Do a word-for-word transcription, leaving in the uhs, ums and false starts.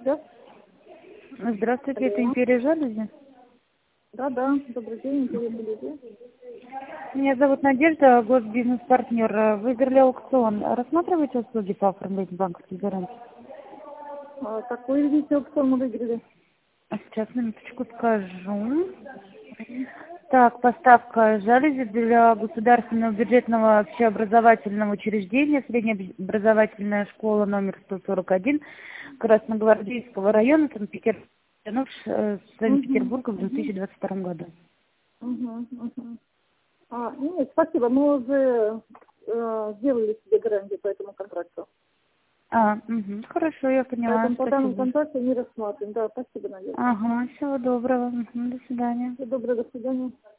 Да? Здравствуйте, это Алло. Империя жалюзи. Да, да, добрый день, интересно люди. Меня зовут Надежда, госбизнес-партнер. Выиграли аукцион. Рассматриваете услуги по оформлению банковских гарантий? А какой видите аукцион мы выиграли? А сейчас минуточку скажу. Так, поставка жалюзи для государственного бюджетного общеобразовательного учреждения, средняя образовательная школа номер сто сорок один Красногвардейского района Санкт-Петербурга, Санкт-Петербурга в две тысячи двадцать втором году. Угу, угу. А, нет, спасибо, мы уже э, сделали себе гарантию по этому контракту. А, угу, хорошо, я поняла, Поэтому по данному спасибо. контракту не рассматриваем. Да, спасибо, Надежда. Ага, всего доброго, мгм, до свидания. Всего доброго, до свидания.